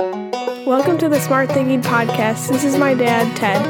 Welcome to the Smart Thinking Podcast. This is my dad, Ted.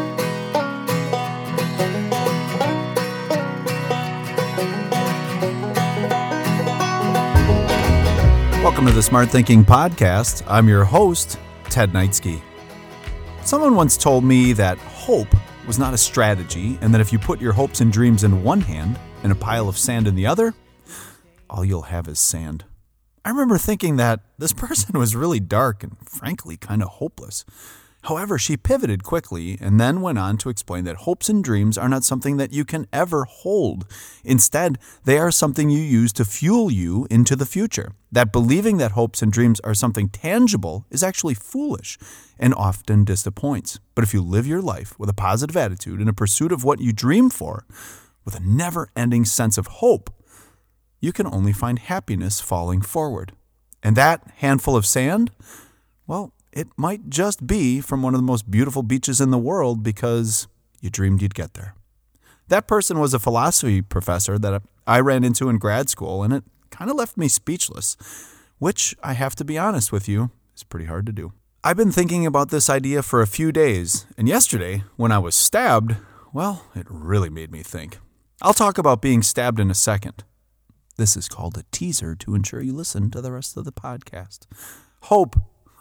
Welcome to the Smart Thinking Podcast. I'm your host, Ted Knightsky. Someone once told me that hope was not a strategy, and that if you put your hopes and dreams in one hand and a pile of sand in the other, all you'll have is sand. I remember thinking that this person was really dark and frankly kind of hopeless. However, she pivoted quickly and then went on to explain that hopes and dreams are not something that you can ever hold. Instead, they are something you use to fuel you into the future. That believing that hopes and dreams are something tangible is actually foolish and often disappoints. But if you live your life with a positive attitude in a pursuit of what you dream for, with a never-ending sense of hope, you can only find happiness falling forward. And that handful of sand, well, it might just be from one of the most beautiful beaches in the world because you dreamed you'd get there. That person was a philosophy professor that I ran into in grad school, and it kind of left me speechless, which, I have to be honest with you, is pretty hard to do. I've been thinking about this idea for a few days, and yesterday, when I was stabbed, well, it really made me think. I'll talk about being stabbed in a second. This is called a teaser to ensure you listen to the rest of the podcast. Hope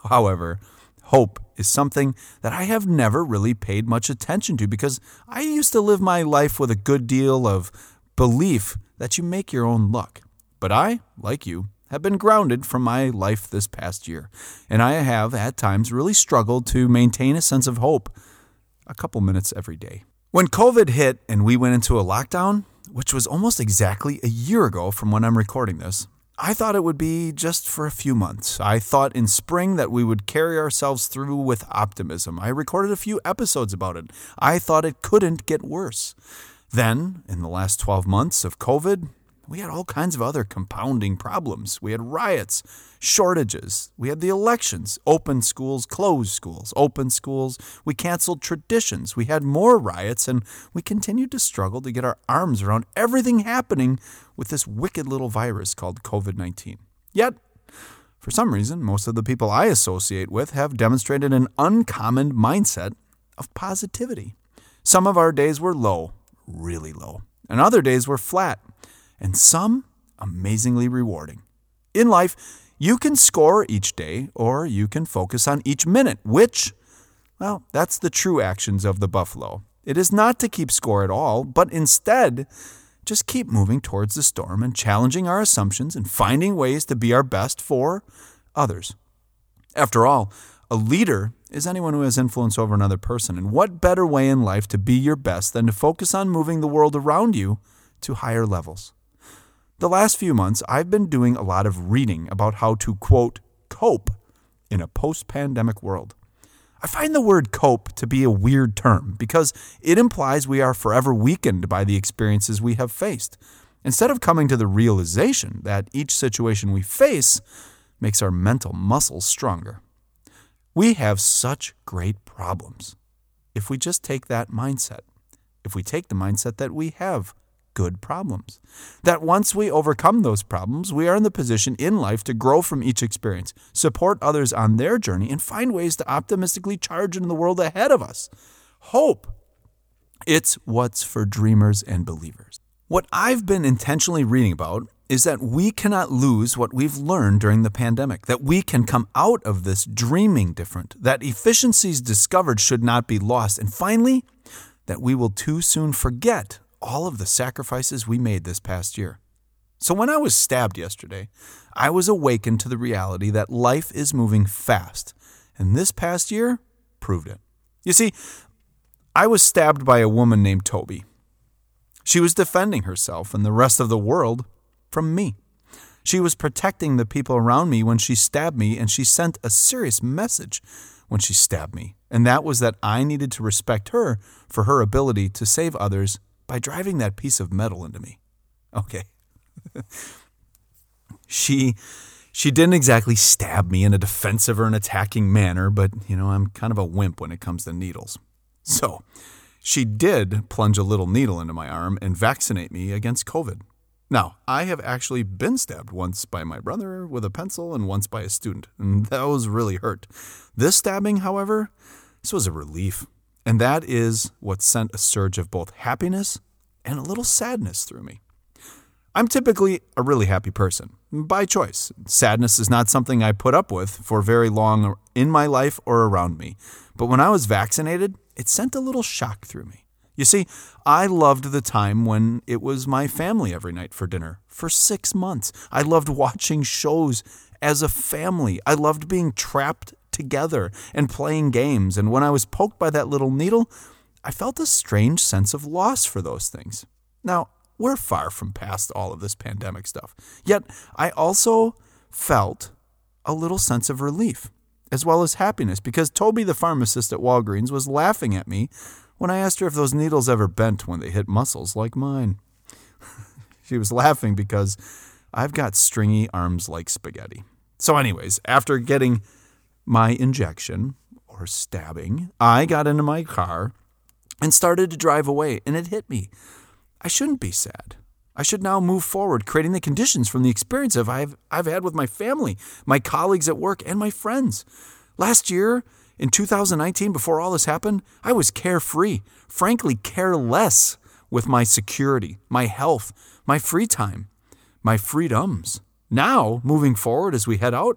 is something that I have never really paid much attention to because I used to live my life with a good deal of belief that you make your own luck. But I, like you, have been grounded from my life this past year, and I have at times really struggled to maintain a sense of hope a couple minutes every day. When COVID hit and we went into a lockdown, which was almost exactly a year ago from when I'm recording this, I thought it would be just for a few months. I thought in spring that we would carry ourselves through with optimism. I recorded a few episodes about it. I thought it couldn't get worse. Then, in the last 12 months of COVID, we had all kinds of other compounding problems. We had riots, shortages. We had the elections, open schools, closed schools, open schools. We canceled traditions. We had more riots, and we continued to struggle to get our arms around everything happening with this wicked little virus called COVID-19. Yet, for some reason, most of the people I associate with have demonstrated an uncommon mindset of positivity. Some of our days were low, really low, and other days were flat, and some amazingly rewarding. In life, you can score each day, or you can focus on each minute, which, well, that's the true actions of the buffalo. It is not to keep score at all, but instead, just keep moving towards the storm and challenging our assumptions and finding ways to be our best for others. After all, a leader is anyone who has influence over another person, and what better way in life to be your best than to focus on moving the world around you to higher levels? The last few months, I've been doing a lot of reading about how to, quote, cope in a post-pandemic world. I find the word cope to be a weird term because it implies we are forever weakened by the experiences we have faced, instead of coming to the realization that each situation we face makes our mental muscles stronger. We have such great problems if we just take that mindset, if we take the mindset that we have good problems. That once we overcome those problems, we are in the position in life to grow from each experience, support others on their journey, and find ways to optimistically charge into the world ahead of us. Hope. It's what's for dreamers and believers. What I've been intentionally reading about is that we cannot lose what we've learned during the pandemic, that we can come out of this dreaming different, that efficiencies discovered should not be lost, and finally, that we will too soon forget all of the sacrifices we made this past year. So when I was stabbed yesterday, I was awakened to the reality that life is moving fast, and this past year proved it. You see, I was stabbed by a woman named Toby. She was defending herself and the rest of the world from me. She was protecting the people around me when she stabbed me, and she sent a serious message when she stabbed me, and that was that I needed to respect her for her ability to save others by driving that piece of metal into me. Okay. She didn't exactly stab me in a defensive or an attacking manner, but, I'm kind of a wimp when it comes to needles. So, she did plunge a little needle into my arm and vaccinate me against COVID. Now, I have actually been stabbed once by my brother with a pencil and once by a student, and those really hurt. This stabbing, however, this was a relief, and that is what sent a surge of both happiness and a little sadness through me. I'm typically a really happy person, by choice. Sadness is not something I put up with for very long in my life or around me, but when I was vaccinated, it sent a little shock through me. You see, I loved the time when it was my family every night for dinner for 6 months. I loved watching shows as a family. I loved being trapped together and playing games. And when I was poked by that little needle, I felt a strange sense of loss for those things. Now, we're far from past all of this pandemic stuff. Yet, I also felt a little sense of relief, as well as happiness, because Toby, the pharmacist at Walgreens, was laughing at me when I asked her if those needles ever bent when they hit muscles like mine. She was laughing because I've got stringy arms like spaghetti. So anyways, after getting my injection, or stabbing, I got into my car and started to drive away, and it hit me. I shouldn't be sad. I should now move forward, creating the conditions from the experience I've had with my family, my colleagues at work, and my friends. Last year, in 2019, before all this happened, I was carefree, frankly careless with my security, my health, my free time, my freedoms. Now, moving forward as we head out,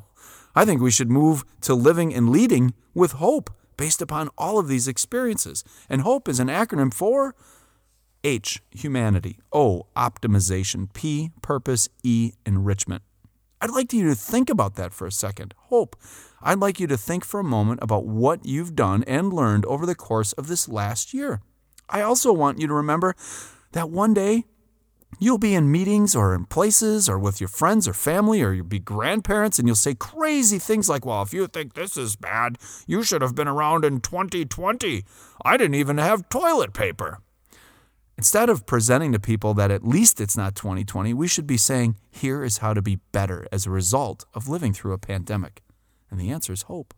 I think we should move to living and leading with hope based upon all of these experiences. And HOPE is an acronym for H, humanity, O, optimization, P, purpose, E, enrichment. I'd like you to think about that for a second. HOPE. I'd like you to think for a moment about what you've done and learned over the course of this last year. I also want you to remember that one day you'll be in meetings or in places or with your friends or family, or you'll be grandparents, and you'll say crazy things like, well, if you think this is bad, you should have been around in 2020. I didn't even have toilet paper. Instead of presenting to people that at least it's not 2020, we should be saying, here is how to be better as a result of living through a pandemic. And the answer is hope.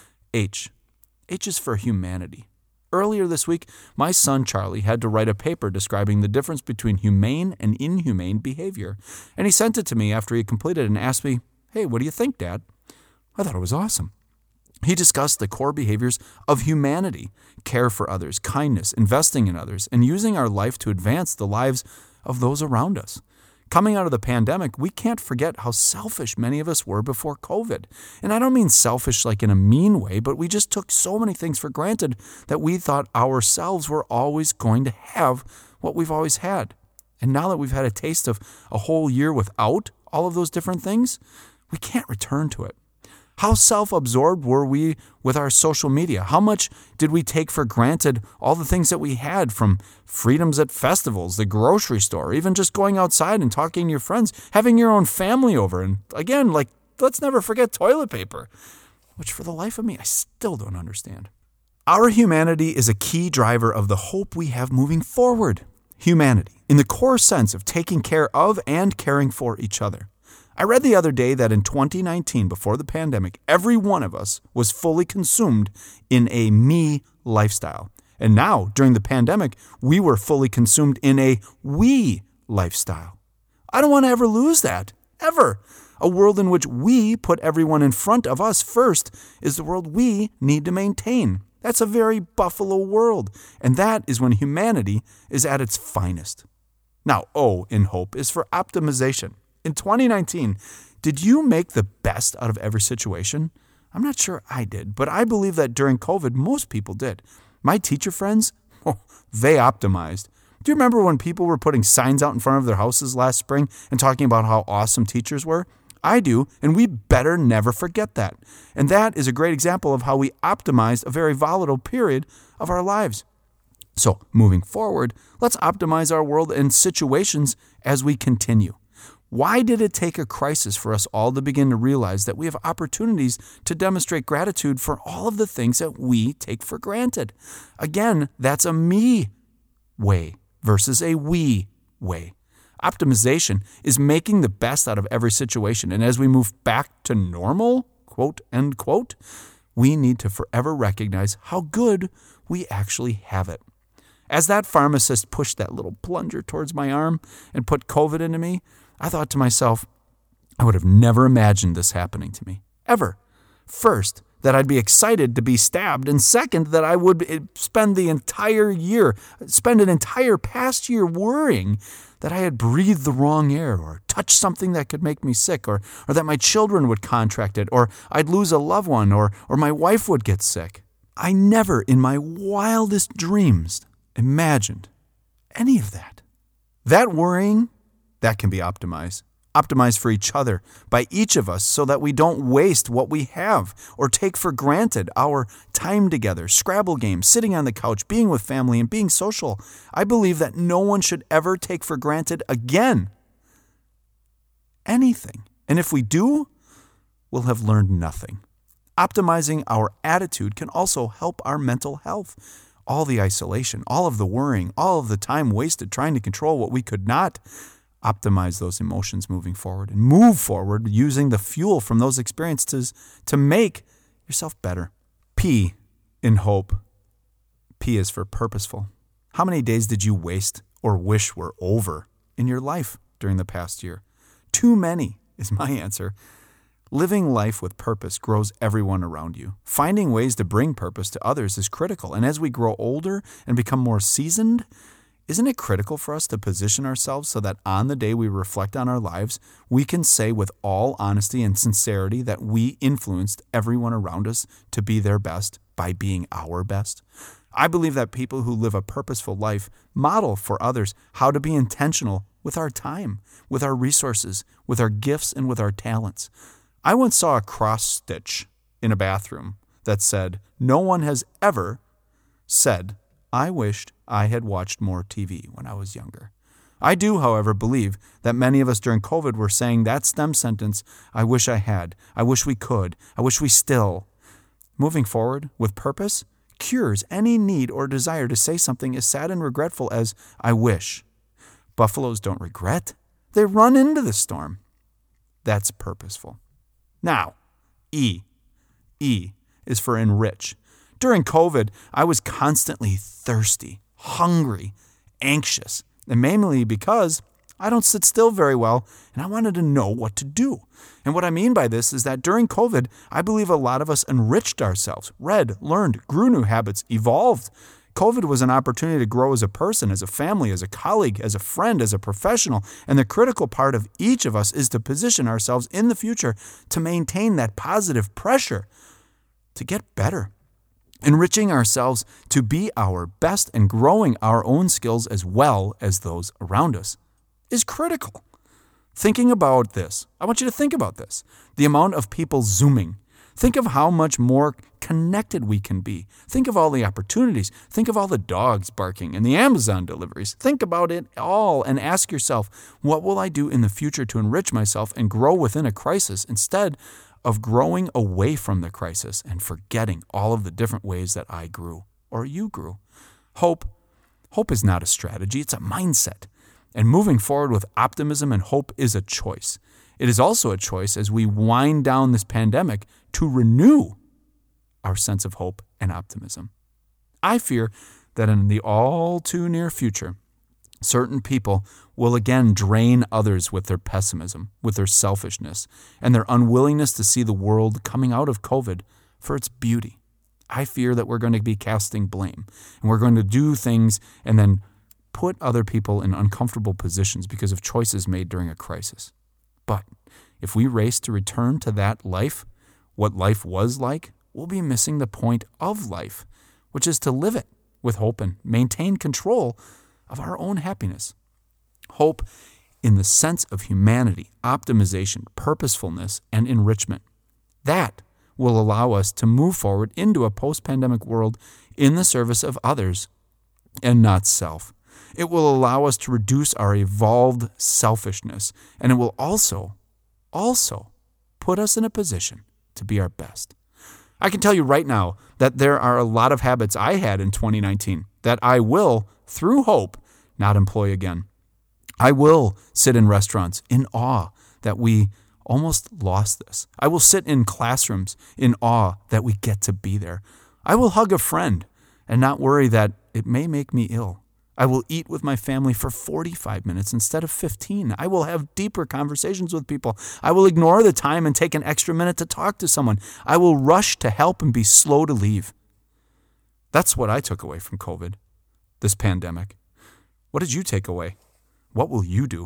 H. H is for humanity. Earlier this week, my son Charlie had to write a paper describing the difference between humane and inhumane behavior. And he sent it to me after he completed it and asked me, hey, what do you think, Dad? I thought it was awesome. He discussed the core behaviors of humanity: care for others, kindness, investing in others, and using our life to advance the lives of those around us. Coming out of the pandemic, we can't forget how selfish many of us were before COVID. And I don't mean selfish like in a mean way, but we just took so many things for granted that we thought ourselves were always going to have what we've always had. And now that we've had a taste of a whole year without all of those different things, we can't return to it. How self-absorbed were we with our social media? How much did we take for granted all the things that we had, from freedoms at festivals, the grocery store, even just going outside and talking to your friends, having your own family over? And again, let's never forget toilet paper, which for the life of me, I still don't understand. Our humanity is a key driver of the hope we have moving forward. Humanity, in the core sense of taking care of and caring for each other. I read the other day that in 2019, before the pandemic, every one of us was fully consumed in a me lifestyle. And now, during the pandemic, we were fully consumed in a we lifestyle. I don't want to ever lose that, ever. A world in which we put everyone in front of us first is the world we need to maintain. That's a very Buffalo world, and that is when humanity is at its finest. Now, O in hope is for optimization. In 2019, did you make the best out of every situation? I'm not sure I did, but I believe that during COVID, most people did. My teacher friends, they optimized. Do you remember when people were putting signs out in front of their houses last spring and talking about how awesome teachers were? I do, and we better never forget that. And that is a great example of how we optimized a very volatile period of our lives. So, moving forward, let's optimize our world and situations as we continue. Why did it take a crisis for us all to begin to realize that we have opportunities to demonstrate gratitude for all of the things that we take for granted? Again, that's a me way versus a we way. Optimization is making the best out of every situation. And as we move back to normal, quote, end quote, we need to forever recognize how good we actually have it. As that pharmacist pushed that little plunger towards my arm and put COVID into me, I thought to myself, I would have never imagined this happening to me, ever. First, that I'd be excited to be stabbed, and second, that I would spend an entire past year worrying that I had breathed the wrong air or touched something that could make me sick, or that my children would contract it, or I'd lose a loved one, or my wife would get sick. I never in my wildest dreams imagined any of that. That worrying, that can be optimized for each other by each of us so that we don't waste what we have or take for granted our time together, Scrabble games, sitting on the couch, being with family, and being social. I believe that no one should ever take for granted again anything. And if we do, we'll have learned nothing. Optimizing our attitude can also help our mental health. All the isolation, all of the worrying, all of the time wasted trying to control what we could not. Optimize those emotions moving forward and move forward using the fuel from those experiences to make yourself better. P in hope. P is for purposeful. How many days did you waste or wish were over in your life during the past year? Too many is my answer. Living life with purpose grows everyone around you. Finding ways to bring purpose to others is critical. And as we grow older and become more seasoned, isn't it critical for us to position ourselves so that on the day we reflect on our lives, we can say with all honesty and sincerity that we influenced everyone around us to be their best by being our best? I believe that people who live a purposeful life model for others how to be intentional with our time, with our resources, with our gifts, and with our talents. I once saw a cross stitch in a bathroom that said, "No one has ever said, I wished I had watched more TV when I was younger." I do, however, believe that many of us during COVID were saying that STEM sentence, "I wish I had, I wish we could, I wish we still." Moving forward with purpose cures any need or desire to say something as sad and regretful as "I wish." Buffaloes don't regret, they run into the storm. That's purposeful. Now, E. E is for enrich. During COVID, I was constantly thirsty, hungry, anxious, and mainly because I don't sit still very well, and I wanted to know what to do. And what I mean by this is that during COVID, I believe a lot of us enriched ourselves, read, learned, grew new habits, evolved. COVID was an opportunity to grow as a person, as a family, as a colleague, as a friend, as a professional. And the critical part of each of us is to position ourselves in the future to maintain that positive pressure to get better. Enriching ourselves to be our best and growing our own skills as well as those around us is critical. Thinking about this, I want you to think about this. The amount of people Zooming. Think of how much more connected we can be. Think of all the opportunities. Think of all the dogs barking and the Amazon deliveries. Think about it all and ask yourself, what will I do in the future to enrich myself and grow within a crisis instead of growing away from the crisis and forgetting all of the different ways that I grew or you grew? Hope is not a strategy, it's a mindset. And moving forward with optimism and hope is a choice. It is also a choice as we wind down this pandemic to renew our sense of hope and optimism. I fear that in the all too near future, certain people will again drain others with their pessimism, with their selfishness, and their unwillingness to see the world coming out of COVID for its beauty. I fear that we're going to be casting blame, and we're going to do things and then put other people in uncomfortable positions because of choices made during a crisis. But if we race to return to that life, what life was like, we'll be missing the point of life, which is to live it with hope and maintain control of our own happiness. Hope in the sense of humanity, optimization, purposefulness, and enrichment. That will allow us to move forward into a post-pandemic world in the service of others and not self. It will allow us to reduce our evolved selfishness, and it will also put us in a position to be our best. I can tell you right now that there are a lot of habits I had in 2019 that I will, through hope, not employ again. I will sit in restaurants in awe that we almost lost this. I will sit in classrooms in awe that we get to be there. I will hug a friend and not worry that it may make me ill. I will eat with my family for 45 minutes instead of 15. I will have deeper conversations with people. I will ignore the time and take an extra minute to talk to someone. I will rush to help and be slow to leave. That's what I took away from COVID, this pandemic. What did you take away? What will you do?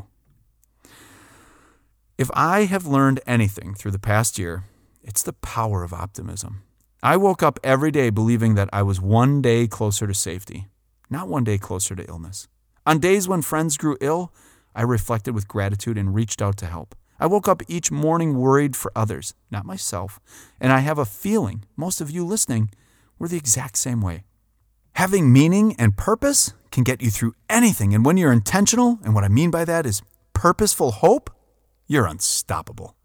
If I have learned anything through the past year, it's the power of optimism. I woke up every day believing that I was one day closer to safety, not one day closer to illness. On days when friends grew ill, I reflected with gratitude and reached out to help. I woke up each morning worried for others, not myself, and I have a feeling most of you listening were the exact same way. Having meaning and purpose can get you through anything, and when you're intentional, and what I mean by that is purposeful hope, you're unstoppable.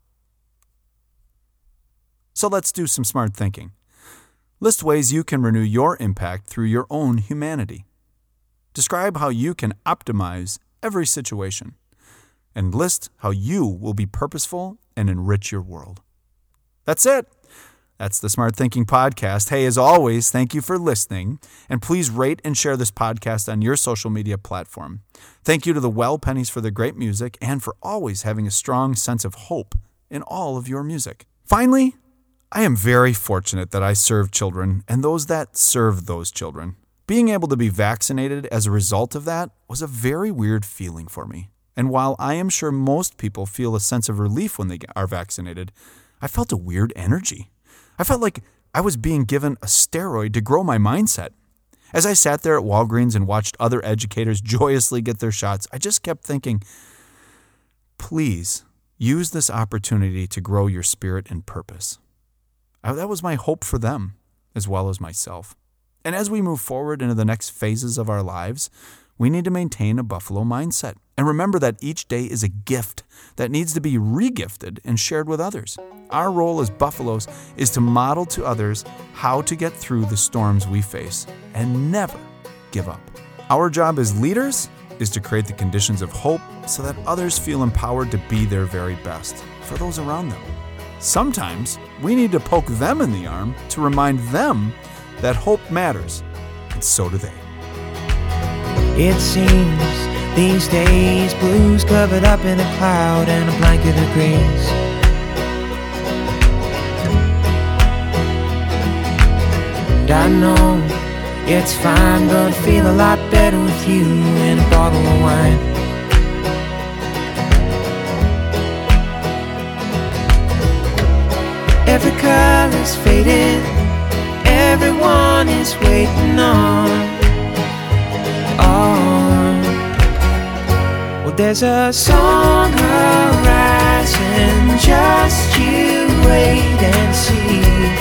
So let's do some smart thinking. List ways you can renew your impact through your own humanity. Describe how you can optimize every situation. And list how you will be purposeful and enrich your world. That's it. That's the Smart Thinking Podcast. Hey, as always, thank you for listening. And please rate and share this podcast on your social media platform. Thank you to the Well Pennies for their great music and for always having a strong sense of hope in all of your music. Finally, I am very fortunate that I serve children and those that serve those children. Being able to be vaccinated as a result of that was a very weird feeling for me. And while I am sure most people feel a sense of relief when they are vaccinated, I felt a weird energy. I felt like I was being given a steroid to grow my mindset. As I sat there at Walgreens and watched other educators joyously get their shots, I just kept thinking, please use this opportunity to grow your spirit and purpose. That was my hope for them, as well as myself. And as we move forward into the next phases of our lives, we need to maintain a Buffalo mindset. And remember that each day is a gift that needs to be regifted and shared with others. Our role as Buffaloes is to model to others how to get through the storms we face and never give up. Our job as leaders is to create the conditions of hope so that others feel empowered to be their very best for those around them. Sometimes we need to poke them in the arm to remind them that hope matters, and so do they. It seems these days blue's covered up in a cloud and a blanket of grays. And I know it's fine, but I feel a lot better with you and a bottle of wine. Every color's faded, everyone is waiting on. Well, there's a song arising, just you wait and see.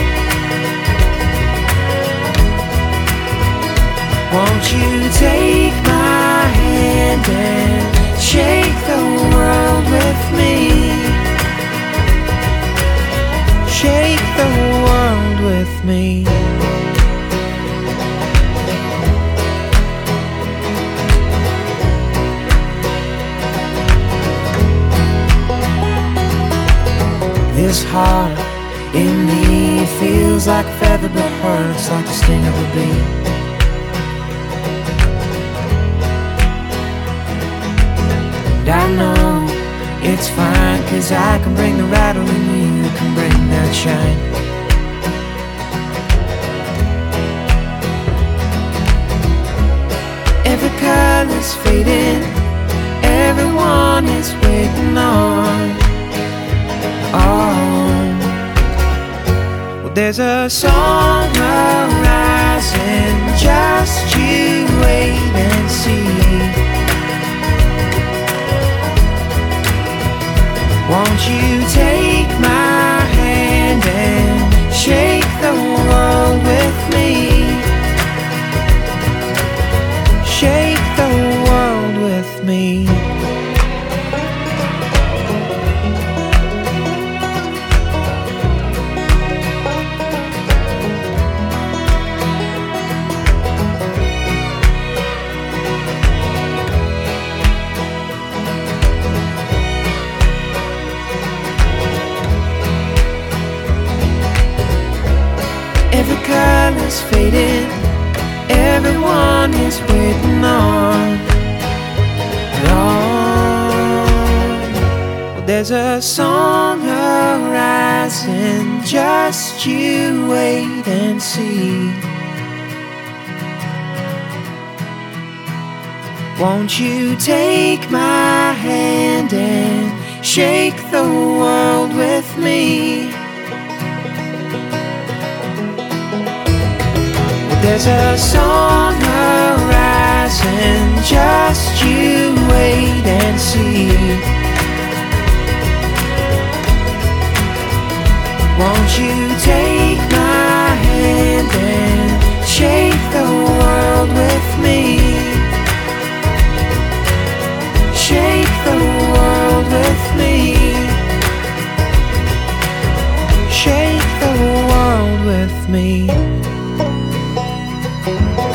Won't you take my hand and shake the world with me? Shake the world with me. This heart in me feels like a feather but hurts like the sting of a bee. And I know it's fine, 'cause I can bring the rattle and you can bring that shine. Every color's fading, everyone is waiting on. Well, there's a song arising, just you wait and see. Won't you take my hand and shake the world with me? Shake the world with me. Every color's faded, everyone is waiting on. There's a song arising, just you wait and see. Won't you take my hand and shake the world with me? There's a song arising, just you wait and see. Won't you take my hand and shake the world with me? Shake the world with me. Shake the world with me.